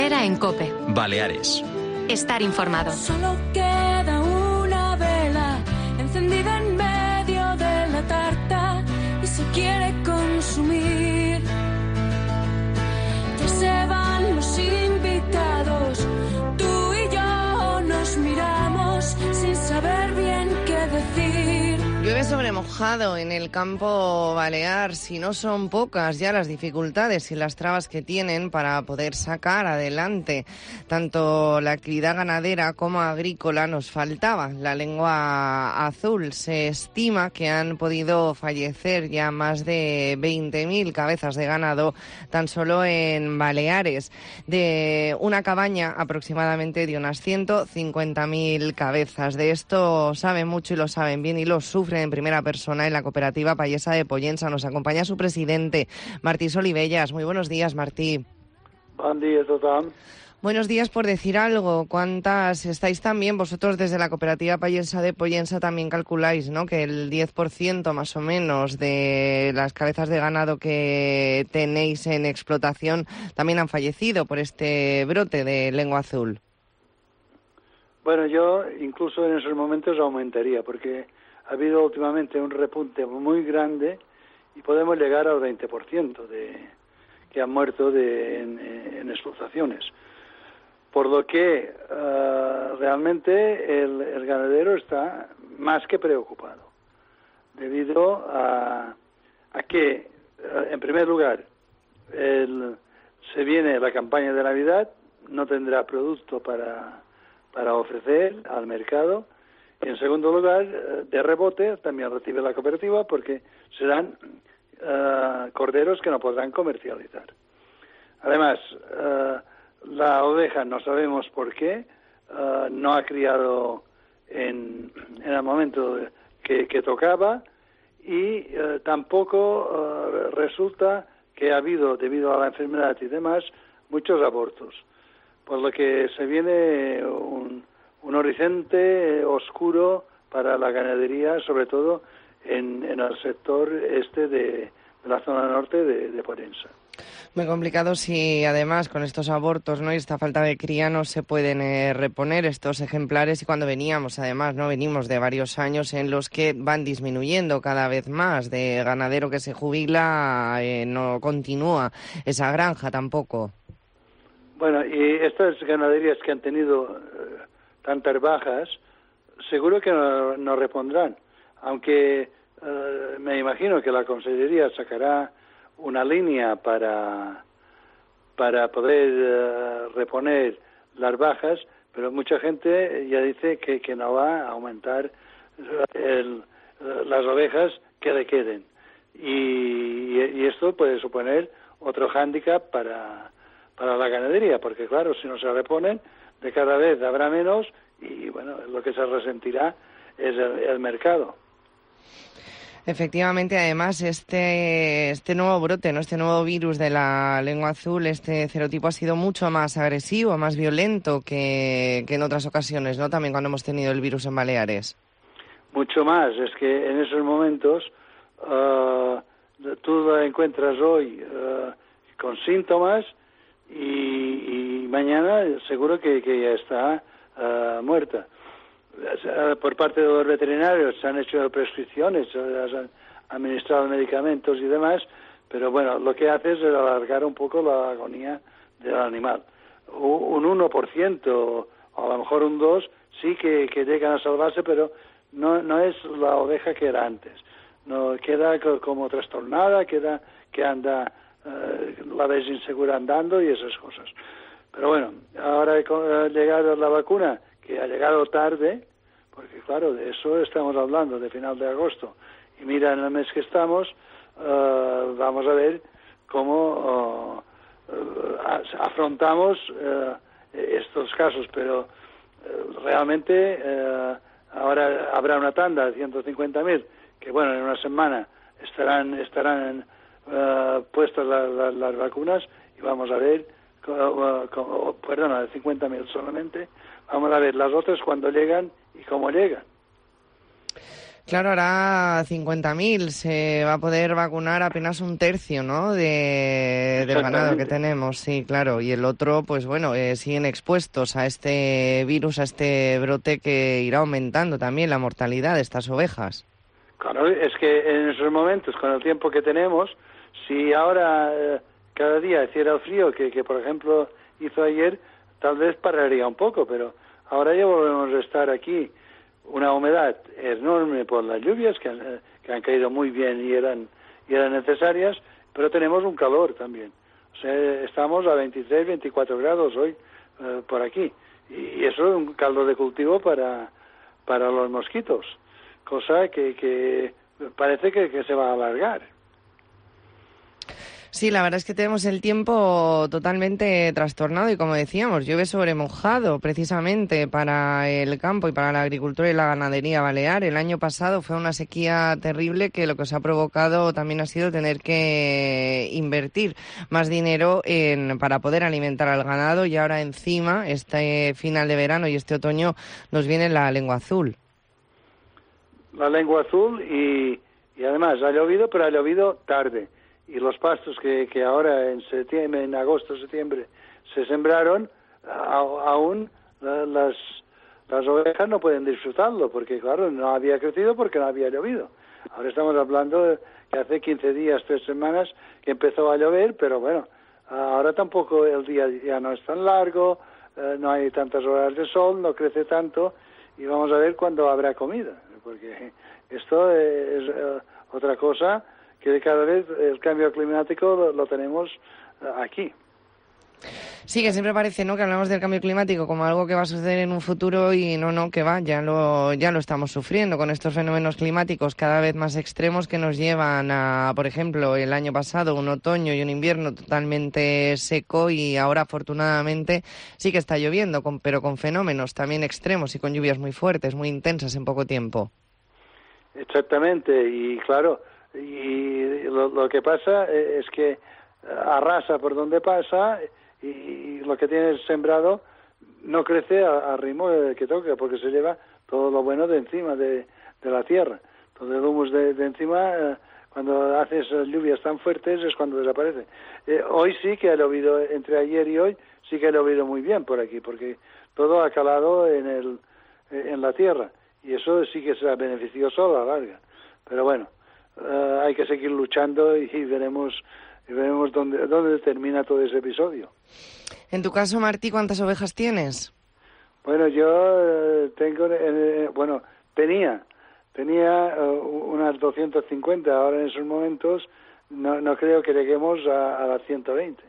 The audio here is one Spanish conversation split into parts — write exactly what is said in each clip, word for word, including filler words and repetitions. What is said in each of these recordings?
Era en COPE. Baleares. Estar informado. Solo queda una vela encendida en medio de la tarta y se quiere consumir. Ya se van los invitados, tú y yo nos miramos sin saber bien qué decir. Llueve sobre mojado en el campo balear, si no son pocas ya las dificultades y las trabas que tienen para poder sacar adelante tanto la actividad ganadera como agrícola. Nos faltaba la lengua azul. Se estima que han podido fallecer ya más de veinte mil cabezas de ganado tan solo en Baleares. De una cabaña aproximadamente de unas ciento cincuenta mil cabezas. De esto saben mucho y lo saben bien y lo sufren en primera persona en la cooperativa payesa de Pollensa. Nos acompaña su presidente, Martí Solibellas. Muy buenos días, Martí. Buen día, total. Buenos días, por decir algo. ¿Cuántas estáis también vosotros desde la cooperativa payesa de Pollensa? También calculáis, ¿no?, que el diez por ciento más o menos de las cabezas de ganado que tenéis en explotación también han fallecido por este brote de lengua azul. Bueno, yo incluso en esos momentos aumentaría, porque ha habido últimamente un repunte muy grande y podemos llegar al veinte por ciento de que han muerto de, en, en explotaciones. Por lo que uh, realmente el, el ganadero está más que preocupado, debido a, a que, uh, en primer lugar, el, se viene la campaña de Navidad, no tendrá producto para, para ofrecer al mercado. Y en segundo lugar, de rebote, también recibe la cooperativa porque serán uh, corderos que no podrán comercializar. Además, uh, la oveja no sabemos por qué, uh, no ha criado en, en el momento que, que tocaba y uh, tampoco uh, resulta que ha habido, debido a la enfermedad y demás, muchos abortos. Por lo que se viene un... un horizonte oscuro para la ganadería, sobre todo en, en el sector este de, de la zona norte de, de Pollensa. Muy complicado si además con estos abortos, ¿no?, y esta falta de cría no se pueden eh, reponer estos ejemplares, y cuando veníamos además, no venimos de varios años en los que van disminuyendo cada vez más, de ganadero que se jubila, eh, no continúa esa granja tampoco. Bueno, y estas ganaderías que han tenido eh, tantas bajas, seguro que no, no repondrán, aunque eh, me imagino que la Consellería sacará una línea para, para poder eh, reponer las bajas, pero mucha gente ya dice que, que no va a aumentar el, las ovejas que le queden. Y, y esto puede suponer otro hándicap para, para la ganadería, porque claro, si no se reponen, de cada vez habrá menos y bueno, lo que se resentirá es el, el mercado. Efectivamente, además, este este nuevo brote, ¿no?, este nuevo virus de la lengua azul, este serotipo ha sido mucho más agresivo, más violento que, que en otras ocasiones, ¿no?, también cuando hemos tenido el virus en Baleares. Mucho más, es que en esos momentos uh, tú lo encuentras hoy uh, con síntomas y, y mañana seguro que, que ya está uh, muerta. Por parte de los veterinarios se han hecho prescripciones, se han administrado medicamentos y demás, pero bueno, lo que hace es alargar un poco la agonía del animal. Un uno por ciento, o a lo mejor un dos por ciento, sí que, que llegan a salvarse, pero no, no es la oveja que era antes. No queda como trastornada, queda que anda, eh, la ves insegura andando y esas cosas. Pero bueno, ahora ha llegado la vacuna, que ha llegado tarde, porque claro, de eso estamos hablando, de final de agosto. Y mira, en el mes que estamos, uh, vamos a ver cómo uh, uh, afrontamos uh, estos casos, pero uh, realmente uh, ahora habrá una tanda de ciento cincuenta mil, que bueno, en una semana estarán estarán uh, puestas la, la, las vacunas y vamos a ver, uh, uh, perdona, de cincuenta mil solamente. Vamos a ver las otras cuando llegan y cómo llegan. Claro, ahora cincuenta mil, se va a poder vacunar apenas un tercio, ¿no?, de, del ganado que tenemos, sí, claro. Y el otro, pues bueno, eh, siguen expuestos a este virus, a este brote que irá aumentando también la mortalidad de estas ovejas. Claro, es que en esos momentos, con el tiempo que tenemos, si ahora eh, cada día hiciera el frío que, que, por ejemplo, hizo ayer, tal vez pararía un poco, pero ahora ya volvemos a estar aquí. Una humedad enorme por las lluvias que han, que han caído muy bien y eran y eran necesarias, pero tenemos un calor también. O sea, estamos a veintitrés, veinticuatro grados hoy eh, por aquí. Y eso es un caldo de cultivo para, para los mosquitos, cosa que, que parece que, que se va a alargar. Sí, la verdad es que tenemos el tiempo totalmente trastornado y, como decíamos, llueve sobre mojado precisamente para el campo y para la agricultura y la ganadería balear. El año pasado fue una sequía terrible que lo que os ha provocado también ha sido tener que invertir más dinero en, para poder alimentar al ganado, y ahora encima, este final de verano y este otoño, nos viene la lengua azul. La lengua azul y, y además ha llovido, pero ha llovido tarde. Y los pastos que, que ahora en septiembre, en agosto, septiembre se sembraron, a, aún la, las, las ovejas no pueden disfrutarlo, porque claro, no había crecido porque no había llovido. Ahora estamos hablando de que hace quince días, tres semanas que empezó a llover, pero bueno, ahora tampoco el día ya no es tan largo, eh, no hay tantas horas de sol, no crece tanto, y vamos a ver cuándo habrá comida, porque esto es eh, otra cosa que cada vez el cambio climático lo, lo tenemos aquí. Sí, que siempre parece, ¿no?, que hablamos del cambio climático como algo que va a suceder en un futuro, y no, no, que va, ya lo, ya lo estamos sufriendo con estos fenómenos climáticos cada vez más extremos que nos llevan a, por ejemplo, el año pasado un otoño y un invierno totalmente seco, y ahora afortunadamente sí que está lloviendo, con, pero con fenómenos también extremos y con lluvias muy fuertes, muy intensas en poco tiempo. Exactamente, y claro, y lo, lo que pasa es que arrasa por donde pasa, y, y lo que tienes sembrado no crece a, a ritmo que toca, porque se lleva todo lo bueno de encima de, de la tierra. Todo el humus de, de encima, eh, cuando haces lluvias tan fuertes, es cuando desaparece. Eh, hoy sí que ha llovido, entre ayer y hoy, sí que ha llovido muy bien por aquí, porque todo ha calado en, el, en la tierra, y eso sí que será beneficioso a la larga. Pero bueno, Uh, hay que seguir luchando y, y veremos y veremos dónde, dónde termina todo ese episodio. En tu caso, Martí, ¿cuántas ovejas tienes? Bueno, yo uh, tengo, eh, bueno, tenía, tenía uh, unas doscientas cincuenta, ahora en esos momentos no, no creo que lleguemos a, a las ciento veinte.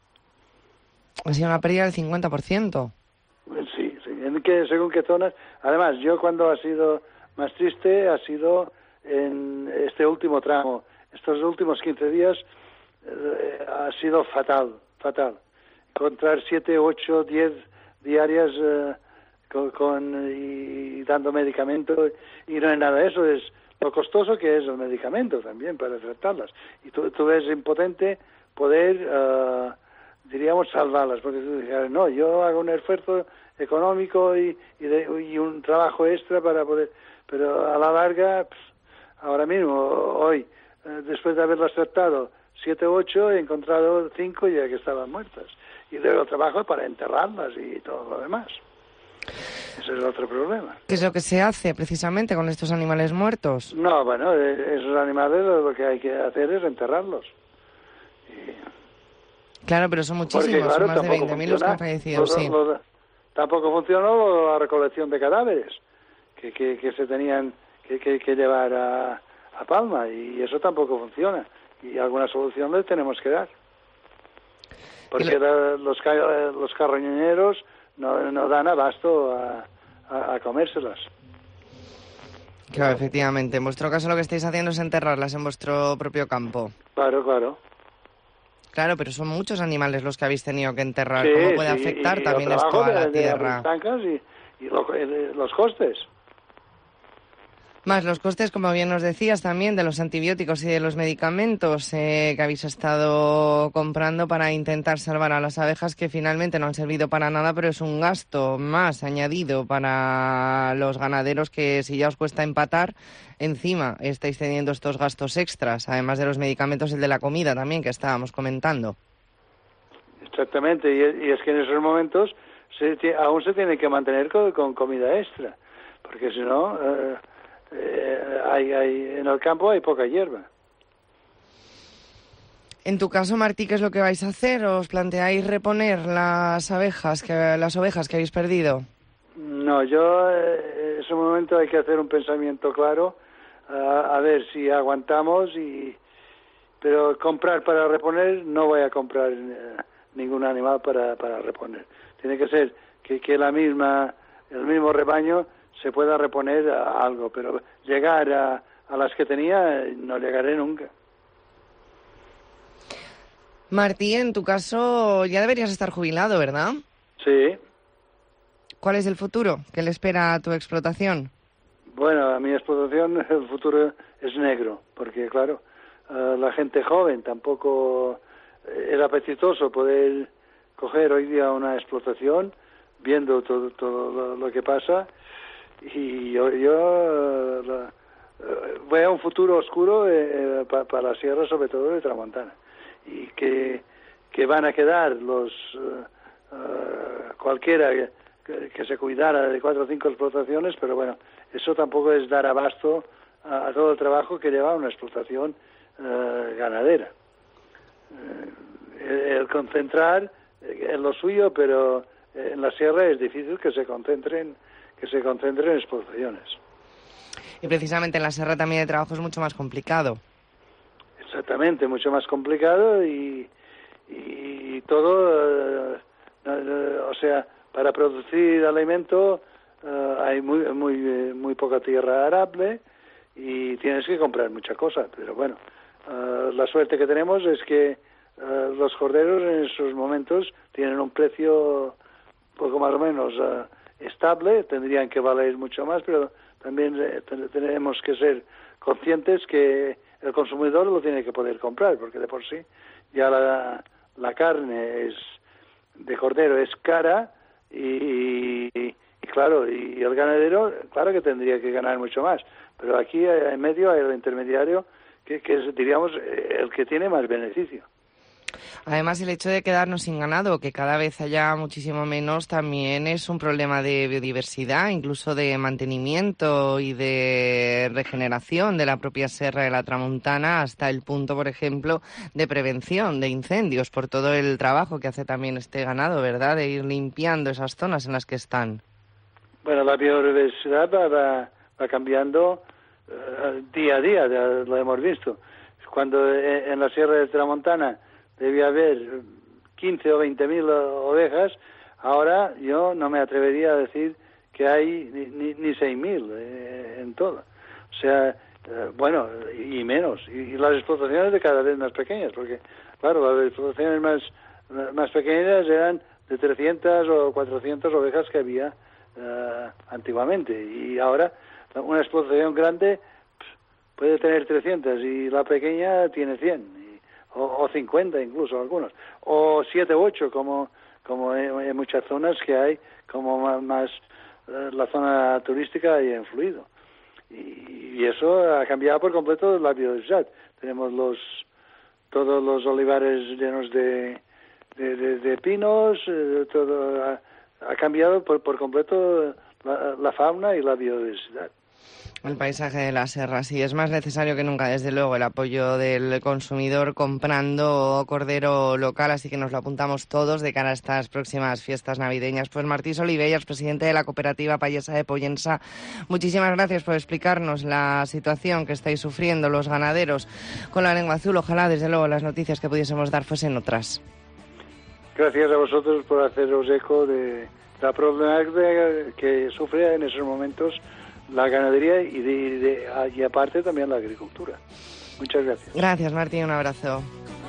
Ha sido una pérdida del cincuenta por ciento. Sí, sí, en que, según qué zonas. Además, yo cuando ha sido más triste ha sido en este último tramo. Estos últimos quince días eh, ha sido fatal, fatal. Encontrar siete, ocho, diez diarias eh, con, con y, y dando medicamento, y no es nada de eso, es lo costoso que es el medicamento también para tratarlas. Y tú, tú ves impotente poder, uh, diríamos, salvarlas, porque tú dices, no, yo hago un esfuerzo económico y, y, de, y un trabajo extra para poder, pero a la larga, pues, ahora mismo, hoy, eh, después de haberlas tratado siete o ocho, he encontrado cinco ya que estaban muertas. Y luego trabajo para enterrarlas y todo lo demás. Ese es el otro problema. ¿Qué es lo que se hace precisamente con estos animales muertos? No, bueno, esos animales lo que hay que hacer es enterrarlos. Y... Claro, pero son muchísimos, porque, claro, son más de veinte mil los que han fallecido, lo, sí. Lo, lo, tampoco funcionó la recolección de cadáveres que, que, que se tenían que, que, que llevar a, a Palma, y eso tampoco funciona. Y alguna solución le tenemos que dar. Porque lo... los, los carroñeros no, no dan abasto a, a, a comérselas. Claro, efectivamente. En vuestro caso lo que estáis haciendo es enterrarlas en vuestro propio campo. Claro, claro. Claro, pero son muchos animales los que habéis tenido que enterrar. Sí, ¿Cómo puede sí, afectar y, también y esto a la de, tierra? De las y, y lo, los costes. Más los costes, como bien nos decías, también de los antibióticos y de los medicamentos eh, que habéis estado comprando para intentar salvar a las abejas, que finalmente no han servido para nada, pero es un gasto más añadido para los ganaderos que, si ya os cuesta empatar, encima estáis teniendo estos gastos extras, además de los medicamentos, el de la comida también, que estábamos comentando. Exactamente, y, y es que en esos momentos se, aún se tiene que mantener con, con comida extra, porque si no... Eh, Eh, hay, hay, en el campo hay poca hierba. En tu caso, Martí, ¿qué es lo que vais a hacer? ¿Os planteáis reponer las abejas, que, las ovejas que habéis perdido? No, yo eh, en ese momento hay que hacer un pensamiento claro, uh, a ver si aguantamos, y pero comprar para reponer, no voy a comprar uh, ningún animal para, para reponer. Tiene que ser que, que la misma, el mismo rebaño se pueda reponer a algo, pero llegar a, a las que tenía no llegaré nunca. Martí, en tu caso ya deberías estar jubilado, ¿verdad? Sí. ¿Cuál es el futuro? ¿Qué le espera a tu explotación? Bueno, a mi explotación el futuro es negro, porque claro, uh, la gente joven tampoco es apetitoso poder coger hoy día una explotación viendo todo, todo lo, lo que pasa. Y yo, yo uh, uh, veo un futuro oscuro eh, eh, para pa la sierra, sobre todo de Tramontana, y que, que van a quedar los uh, uh, cualquiera que, que se cuidara de cuatro o cinco explotaciones, pero bueno, eso tampoco es dar abasto a, a todo el trabajo que lleva una explotación uh, ganadera. Uh, el, el concentrar en lo suyo, pero en la sierra es difícil que se concentren que se concentren en explotaciones. Y precisamente en la sierra también el trabajo es mucho más complicado. Exactamente, mucho más complicado y, y todo, uh, uh, o sea, para producir alimento uh, hay muy, muy, muy poca tierra arable y tienes que comprar mucha cosa, pero bueno, uh, la suerte que tenemos es que uh, los corderos en esos momentos tienen un precio poco más o menos uh, estable, tendrían que valer mucho más, pero también eh, tenemos que ser conscientes que el consumidor lo tiene que poder comprar, porque de por sí ya la, la carne es de cordero es cara y, y, y claro, y el ganadero, claro que tendría que ganar mucho más, pero aquí en medio hay el intermediario que, que es, diríamos, el que tiene más beneficio. Además, el hecho de quedarnos sin ganado, que cada vez haya muchísimo menos, también es un problema de biodiversidad, incluso de mantenimiento y de regeneración de la propia Serra de la Tramontana, hasta el punto, por ejemplo, de prevención de incendios, por todo el trabajo que hace también este ganado, ¿verdad?, de ir limpiando esas zonas en las que están. Bueno, la biodiversidad va, va, va cambiando uh, día a día, ya lo hemos visto. Cuando eh, en la Sierra de Tramontana debía haber quince o veinte mil ovejas, ahora yo no me atrevería a decir que hay ni, ni, ni seis mil eh, en todo. O sea, eh, bueno, y menos. Y, y las explotaciones de cada vez más pequeñas, porque, claro, las explotaciones más, más pequeñas eran de trescientas o cuatrocientas ovejas que había eh, antiguamente. Y ahora una explotación grande puede tener trescientas y la pequeña tiene cien. O, o cincuenta incluso algunos, o siete u ocho como como en, en muchas zonas que hay, como más, más eh, la zona turística y en fluido. Y, y eso ha cambiado por completo la biodiversidad. Tenemos los todos los olivares llenos de, de, de, de pinos, eh, todo ha, ha cambiado por, por completo la, la fauna y la biodiversidad. El paisaje de la Serra, sí, es más necesario que nunca, desde luego, el apoyo del consumidor comprando cordero local, así que nos lo apuntamos todos de cara a estas próximas fiestas navideñas. Pues Martí Olivellas, presidente de la cooperativa payesa de Pollensa, muchísimas gracias por explicarnos la situación que estáis sufriendo los ganaderos con la lengua azul. Ojalá, desde luego, las noticias que pudiésemos dar fuesen otras. Gracias a vosotros por haceros eco de la problemática que sufre en esos momentos la ganadería y, de, de, y aparte también la agricultura. Muchas gracias. Gracias, Martín, un abrazo.